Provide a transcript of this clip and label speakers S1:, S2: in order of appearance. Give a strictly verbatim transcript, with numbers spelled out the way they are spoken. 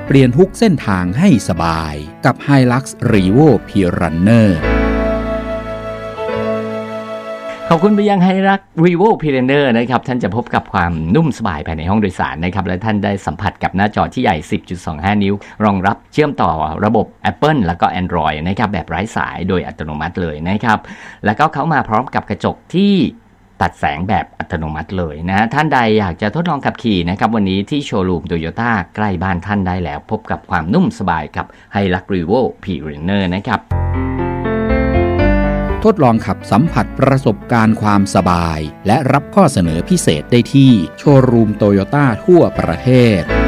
S1: เปลี่ยนทุกเส้นทางให้สบายกับ Hilux Revo P-Runner
S2: ขอบคุณไปยัง Hilux Revo P-Runner นะครับท่านจะพบกับความนุ่มสบายภายในห้องโดยสารนะครับและท่านได้สัมผัสกับหน้าจอที่ใหญ่ สิบจุดสองห้า นิ้วรองรับเชื่อมต่อระบบ Apple แล้วก็ Android นะครับแบบไร้สายโดยอัตโนมัติเลยนะครับแล้วก็เขามาพร้อมกับกระจกที่ตัดแสงแบบอัตโนมัติเลยนะท่านใดอยากจะทดลองขับขี่นะครับวันนี้ที่โชว์รูม Toyota ใกล้บ้านท่านได้แล้วพบกับความนุ่มสบายกับ Hilux Revo P-Runner นะครับ
S1: ทดลองขับสัมผัสประสบการณ์ความสบายและรับข้อเสนอพิเศษได้ที่โชว์รูมโตโยต้าทั่วประเทศ